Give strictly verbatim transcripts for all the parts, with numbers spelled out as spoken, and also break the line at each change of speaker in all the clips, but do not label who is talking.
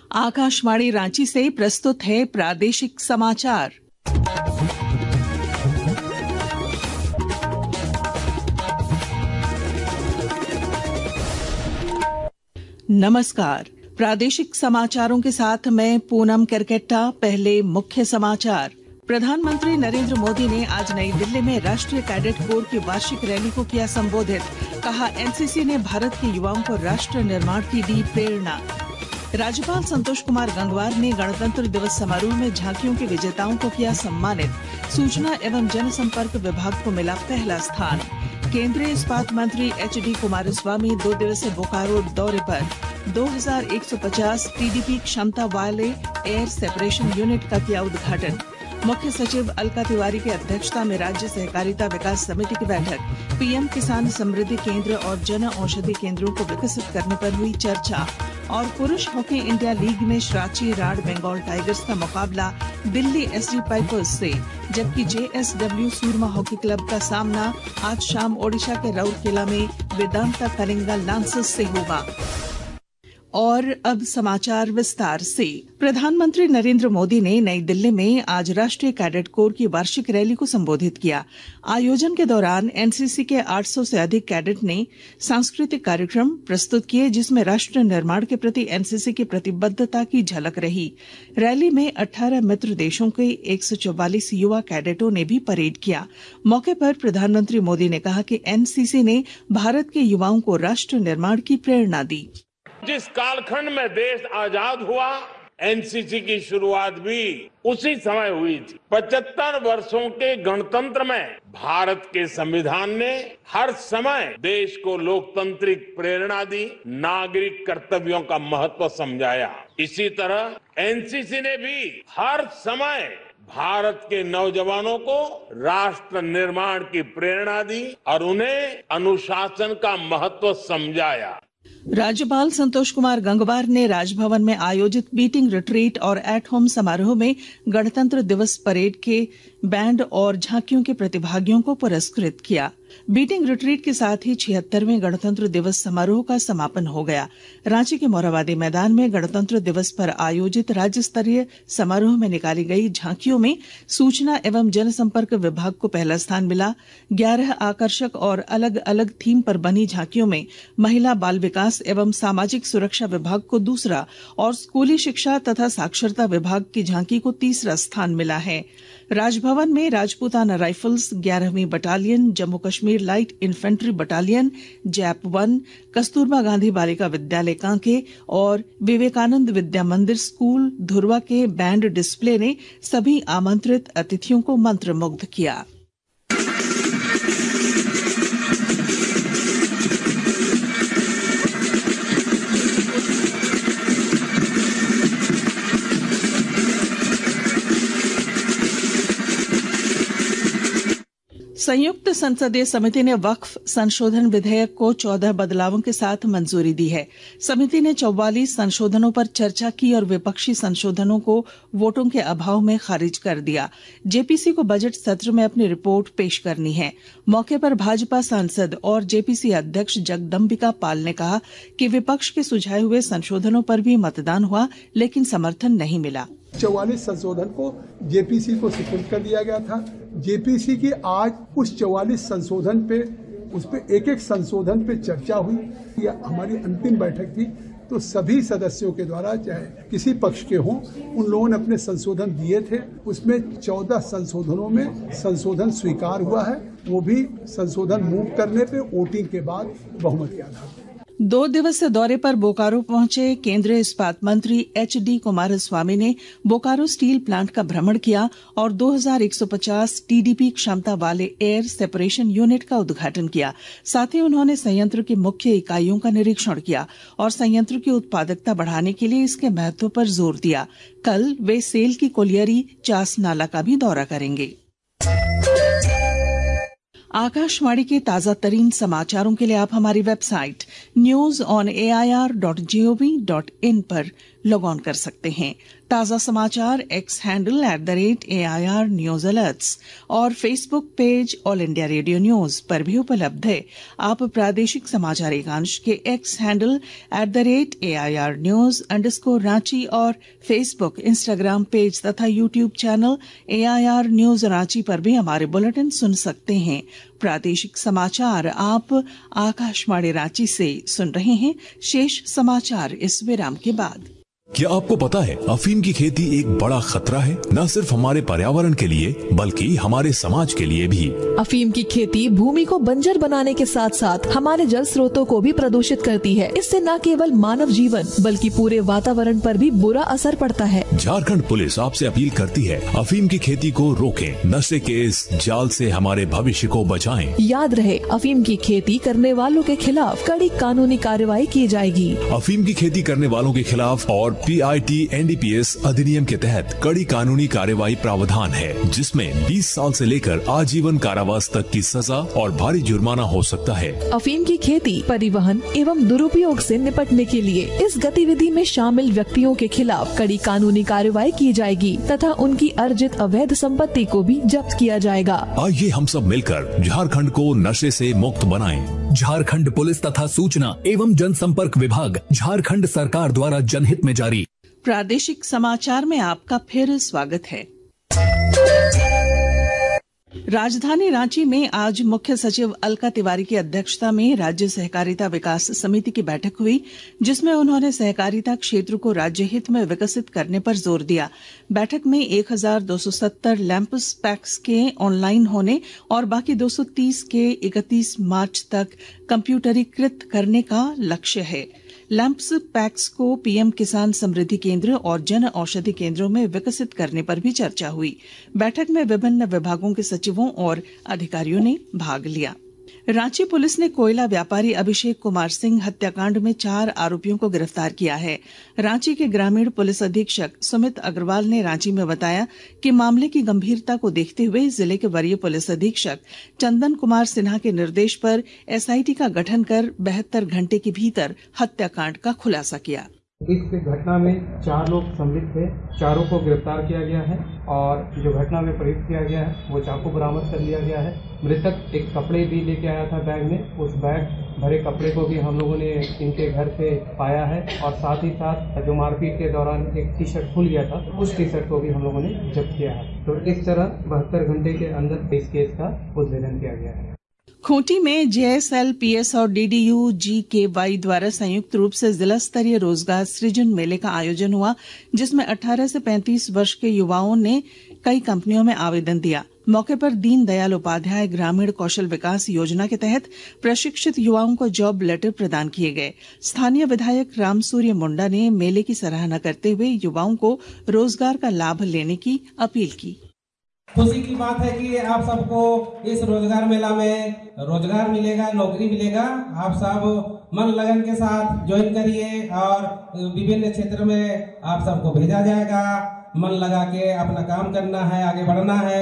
आकाशवाणी रांची से प्रस्तुत है प्रादेशिक समाचार। नमस्कार, प्रादेशिक समाचारों के साथ मैं पूनम करकेट्टा। पहले मुख्य समाचार। प्रधानमंत्री नरेंद्र मोदी ने आज नई दिल्ली में राष्ट्रीय कैडेट कोर की वार्षिक रैली को किया संबोधित। कहा, एनसीसी ने भारत के युवाओं को राष्ट्र निर्माण की दी प्रेरणा। राज्यपाल संतोष कुमार गंगवार ने गणतंत्र दिवस समारोह में झांकियों के विजेताओं को किया सम्मानित। सूचना एवं जनसंपर्क विभाग को मिला पहला स्थान। केंद्रीय इस्पात मंत्री एच डी कुमारस्वामी दो दिवसीय बोकारो दौरे पर। दो हज़ार एक सौ पचास टीडीपी क्षमता वाले एयर सेपरेशन यूनिट का किया उद्घाटन। मुख्य सचिव अलका तिवारी की अध्यक्षता में राज्य सहकारिता विकास समिति की बैठक। पीएम किसान समृद्धि केंद्र और जन औषधि केंद्रों को विकसित करने पर हुई चर्चा। और पुरुष हॉकी इंडिया लीग में रांची राड बंगाल टाइगर्स का मुकाबला दिल्ली एसडी पाइपर्स से, जबकि जेएसडब्ल्यू सूरमा हॉकी क्लब का सामना आज शाम ओडिशा के राउरकेला में वेदांता कलिंगा लांसर्स से होगा। और अब समाचार विस्तार से। प्रधानमंत्री नरेंद्र मोदी ने नई दिल्ली में आज राष्ट्रीय कैडेट कोर की वार्षिक रैली को संबोधित किया। आयोजन के दौरान एनसीसी के आठ सौ से अधिक कैडेट ने सांस्कृतिक कार्यक्रम प्रस्तुत किए, जिसमें राष्ट्र निर्माण के प्रति एनसीसी की प्रतिबद्धता की झलक रही। रैली में अठारह मित्र देशों के एक सौ चौवालीस युवा कैडेटों ने भी परेड किया। मौके पर प्रधानमंत्री मोदी ने कहा कि एनसीसी ने भारत के युवाओं को राष्ट्र निर्माण की प्रेरणा दी।
जिस कालखंड में देश आजाद हुआ, एनसीसी की शुरुआत भी उसी समय हुई थी। पचहत्तर वर्षों के गणतंत्र में भारत के संविधान ने हर समय देश को लोकतांत्रिक प्रेरणा दी, नागरिक कर्तव्यों का महत्व समझाया। इसी तरह एनसीसी ने भी हर समय भारत के नौजवानों को राष्ट्र निर्माण की प्रेरणा दी और उन्हें अनुशासन का महत्व समझाया।
राज्यपाल संतोष कुमार गंगवार ने राजभवन में आयोजित बीटिंग रिट्रीट और एट होम समारोह में गणतंत्र दिवस परेड के बैंड और झांकियों के प्रतिभागियों को पुरस्कृत किया। बीटिंग रिट्रीट के साथ ही छिहत्तरवें गणतंत्र दिवस समारोह का समापन हो गया। रांची के मोरहाबादी मैदान में गणतंत्र दिवस पर आयोजित राज्य स्तरीय समारोह में निकाली गई झांकियों में सूचना एवं जनसंपर्क विभाग को पहला स्थान मिला। ग्यारह आकर्षक और अलग अलग थीम पर बनी झांकियों में महिला बाल विकास एवं सामाजिक सुरक्षा विभाग को दूसरा और स्कूली शिक्षा तथा साक्षरता विभाग की झांकी को तीसरा स्थान मिला है। राजभवन में राजपूताना राइफल्स, ग्यारहवीं battalion, Jammu Kashmir light infantry battalion, JAP one, Kasturba Gandhi Balika Vidyalaya Kanke और विवेकानंद विद्या मंदिर स्कूल धुरवा के बैंड डिस्प्ले ने सभी आमंत्रित अतिथियों को मंत्रमुग्ध किया। संयुक्त संसदीय समिति ने वक्फ संशोधन विधेयक को चौदह बदलावों के साथ मंजूरी दी है। समिति ने चौवालीस संशोधनों पर चर्चा की और विपक्षी संशोधनों को वोटों के अभाव में खारिज कर दिया। जेपीसी को बजट सत्र में अपनी रिपोर्ट पेश करनी है। मौके पर भाजपा सांसद और जेपीसी अध्यक्ष जगदम्बिका पाल ने कहा कि विपक्ष के सुझाए हुए संशोधनों पर भी मतदान हुआ, लेकिन समर्थन नहीं मिला।
चौवालीस संशोधन को जेपीसी को सुपुर्द कर दिया गया था। जेपीसी की आज उस चौवालीस संशोधन पे, उस पे एक एक संशोधन पे चर्चा हुई। यह हमारी अंतिम बैठक थी, तो सभी सदस्यों के द्वारा, चाहे किसी पक्ष के हों, उन लोगों ने अपने संशोधन दिए थे। उसमें चौदह संशोधनों में संशोधन स्वीकार हुआ है, वो भी संशोधन मूव करने पे वोटिंग के बाद बहुमत के आधार पर।
दो दिवसीय दौरे पर बोकारो पहुंचे केंद्रीय इस्पात मंत्री एच डी कुमारस्वामी ने बोकारो स्टील प्लांट का भ्रमण किया और दो हज़ार एक सौ पचास टीडीपी क्षमता वाले एयर सेपरेशन यूनिट का उद्घाटन किया। साथ ही उन्होंने संयंत्र की मुख्य इकाइयों का निरीक्षण किया और संयंत्र की उत्पादकता बढ़ाने के लिए इसके महत्व पर जोर दिया। कल वे सेल की कोलियरी चास नाला का भी दौरा करेंगे। आकाशवाणी के ताजा तरीन समाचारों के लिए आप हमारी website news on A I R dot G O V dot in पर लॉग ऑन कर सकते हैं। ताजा समाचार X handle at the rate A I R news alerts और Facebook page All India Radio news पर भी उपलब्ध है। आप प्रादेशिक समाचार एकांश के X handle at the rate A I R news underscore Ranchi और फेसबुक, इंस्टाग्राम पेज तथा YouTube channel A I R news Ranchi पर भी हमारे बुलेटिन सुन सकते हैं। प्रादेशिक समाचार आप आकाशवाणी रांची से सुन रहे हैं। शेष समाचार इस विराम के बाद।
क्या आपको पता है अफीम की खेती एक बड़ा खतरा है, न सिर्फ हमारे पर्यावरण के लिए बल्कि हमारे समाज के लिए भी।
अफीम की खेती भूमि को बंजर बनाने के साथ साथ हमारे जल स्रोतों को भी प्रदूषित करती है। इससे न केवल मानव जीवन बल्कि पूरे वातावरण पर भी बुरा असर पड़ता है।
झारखंड पुलिस आपसे अपील करती है, अफीम की खेती को रोकें, नशे के इस जाल से हमारे भविष्य को बचाएं।
याद रहे, अफीम की खेती करने वालों के खिलाफ कड़ी कानूनी कार्रवाई की जाएगी।
अफीम की खेती करने वालों के खिलाफ और P I T N D P S अधिनियम के तहत कड़ी कानूनी कार्यवाही प्रावधान है, जिसमें बीस साल से लेकर आजीवन कारावास तक की सजा और भारी जुर्माना हो सकता है।
अफीम की खेती, परिवहन एवं दुरुपयोग से निपटने के लिए इस गतिविधि में शामिल व्यक्तियों के खिलाफ कड़ी कानूनी कार्यवाही की जाएगी तथा उनकी अर्जित अवैध संपत्ति को भी जब्त किया जाएगा।
आइए हम सब मिलकर झारखंड को नशे से मुक्त बनाएं।
झारखंड पुलिस तथा सूचना एवं जनसंपर्क विभाग, झारखंड सरकार द्वारा जनहित में जारी।
प्रादेशिक समाचार में आपका फिर स्वागत है। राजधानी रांची में आज मुख्य सचिव अलका तिवारी की अध्यक्षता में राज्य सहकारिता विकास समिति की बैठक हुई, जिसमें उन्होंने सहकारिता क्षेत्र को राज्य हित में विकसित करने पर जोर दिया। बैठक में एक हजार दो सौ सत्तर लैंप्स पैक्स के ऑनलाइन होने और बाकी दो सौ तीस के इकतीस मार्च तक कंप्यूटरीकृत करने का लक्ष्य है। लैंप्स पैक्स को पीएम किसान समृद्धि केंद्र और जन औषधि केंद्रों में विकसित करने पर भी चर्चा हुई। बैठक में विभिन्न विभागों के सचिवों और अधिकारियों ने भाग लिया। रांची पुलिस ने कोयला व्यापारी अभिषेक कुमार सिंह हत्याकांड में चार आरोपियों को गिरफ्तार किया है। रांची के ग्रामीण पुलिस अधीक्षक सुमित अग्रवाल ने रांची में बताया कि मामले की गंभीरता को देखते हुए जिले के वरीय पुलिस अधीक्षक चंदन कुमार सिन्हा के निर्देश पर एस आई टी का गठन कर बहत्तर घंटे के भीतर हत्याकांड का खुलासा किया।
इस घटना में चार लोग सम्मिलित थे, चारों को गिरफ्तार किया गया है और जो घटना में प्रयुक्त किया गया है वो चाकू बरामद कर लिया गया है। मृतक एक कपड़े भी लेके आया था बैग में, उस बैग भरे कपड़े को भी हम लोगों ने इनके घर से पाया है और साथ ही साथ जो मारपीट के दौरान एक टी शर्ट खुल गया था, उस टी शर्ट को भी हम लोगों ने जब्त किया है। तो इस तरह बहत्तर घंटे के अंदर इस केस का उद्भेदन किया गया है।
खूंटी में J S L P S और D D U G K Y द्वारा संयुक्त रूप से जिला स्तरीय रोजगार सृजन मेले का आयोजन हुआ, जिसमें अठारह से पैंतीस वर्ष के युवाओं ने कई कंपनियों में आवेदन दिया। मौके पर दीन दयाल उपाध्याय ग्रामीण कौशल विकास योजना के तहत प्रशिक्षित युवाओं को जॉब लेटर प्रदान किए गए। स्थानीय विधायक रामसूर्य मुंडा ने मेले की सराहना करते हुए युवाओं को रोजगार का लाभ लेने की अपील की।
खुशी की बात है कि आप सबको इस रोजगार मेला में रोजगार मिलेगा, नौकरी मिलेगा। आप सब मन लगन के साथ ज्वाइन करिए और विभिन्न क्षेत्र में आप सबको भेजा जाएगा। मन लगा के अपना काम करना है, आगे बढ़ना है।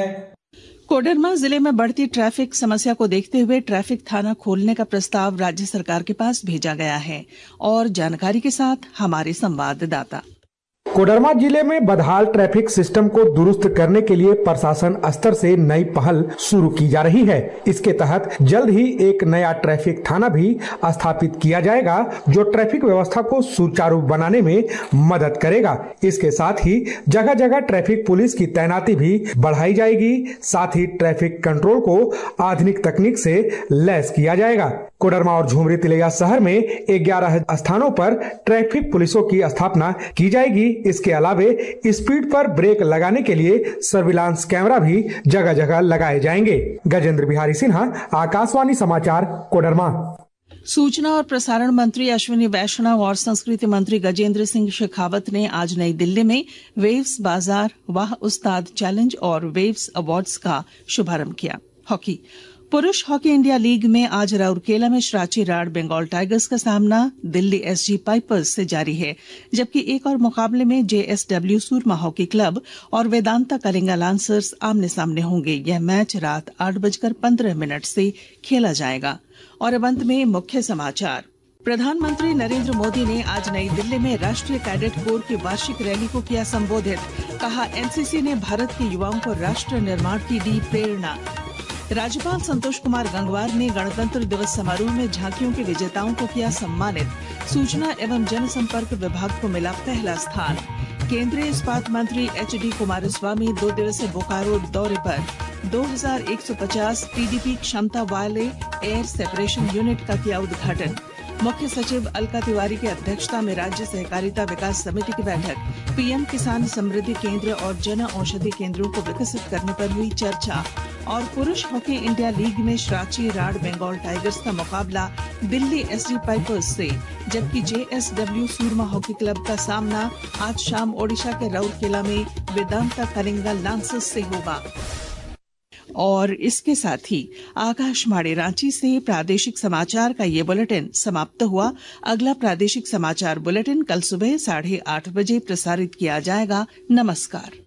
कोडरमा जिले में बढ़ती ट्रैफिक समस्या को देखते हुए ट्रैफिक थाना खोलने का प्रस्ताव राज्य सरकार के पास भेजा गया है। और जानकारी के साथ हमारे संवाददाता।
कोडरमा जिले में बदहाल ट्रैफिक सिस्टम को दुरुस्त करने के लिए प्रशासन स्तर से नई पहल शुरू की जा रही है। इसके तहत जल्द ही एक नया ट्रैफिक थाना भी स्थापित किया जाएगा, जो ट्रैफिक व्यवस्था को सुचारू बनाने में मदद करेगा। इसके साथ ही जगह जगह ट्रैफिक पुलिस की तैनाती भी बढ़ाई जाएगी। साथ ही ट्रैफिक कंट्रोल को आधुनिक तकनीक से लैस किया जाएगा। कोडरमा और झुमरी तिलैया शहर में ग्यारह स्थानों पर ट्रैफिक पुलिसों की स्थापना की जाएगी। इसके अलावे स्पीड पर ब्रेक लगाने के लिए सर्विलांस कैमरा भी जगह जगह लगाए जाएंगे। गजेंद्र बिहारी सिन्हा, आकाशवाणी समाचार, कोडरमा।
सूचना और प्रसारण मंत्री अश्विनी वैष्णव और संस्कृति मंत्री गजेंद्र सिंह शेखावत ने आज नई दिल्ली में वेव्स बाजार वाह उस्ताद चैलेंज और वेव्स अवार्ड्स का शुभारंभ किया। हॉकी पुरुष हॉकी इंडिया लीग में आज राउरकेला में श्राची राड बंगाल टाइगर्स का सामना दिल्ली एसजी पाइपर्स से जारी है, जबकि एक और मुकाबले में जेएसडब्ल्यू सूरमा हॉकी क्लब और वेदांता कलिंगा लांसर्स आमने सामने होंगे। यह मैच रात आठ बजकर पंद्रह मिनट से खेला जाएगा। और अब अंत में मुख्य समाचार प्रधानमंत्री नरेंद्र मोदी ने आज नई दिल्ली में राष्ट्रीय कैडेट कोर की वार्षिक रैली को किया संबोधित। कहा, एनसीसी ने भारत के युवाओं को राष्ट्र निर्माण की दी प्रेरणा। राज्यपाल संतोष कुमार गंगवार ने गणतंत्र दिवस समारोह में झांकियों के विजेताओं को किया सम्मानित। सूचना एवं जनसंपर्क विभाग को मिला पहला स्थान। केंद्रीय इस्पात मंत्री एच डी कुमारस्वामी दो दिवसीय बोकारो दौरे पर। दो हज़ार एक सौ पचास पीडीपी क्षमता वाले एयर सेपरेशन यूनिट का किया उद्घाटन। मुख्य सचिव अलका तिवारी की अध्यक्षता में राज्य सहकारिता विकास समिति की बैठक। पीएम किसान समृद्धि केंद्र और जन औषधि केंद्रों को विकसित करने पर हुई चर्चा। और पुरुष हॉकी इंडिया लीग में रांची राड बंगाल टाइगर्स का मुकाबला दिल्ली एसडी पाइपर्स से, जबकि जेएसडब्ल्यू सूरमा हॉकी क्लब का सामना आज शाम ओडिशा के राउरकेला में वेदांता कलिंगा लांसर्स से होगा। और इसके साथ ही आकाशवाणी रांची से प्रादेशिक समाचार का ये बुलेटिन समाप्त हुआ। अगला प्रादेशिक समाचार बुलेटिन कल सुबह साढ़े आठ बजे प्रसारित किया जाएगा। नमस्कार।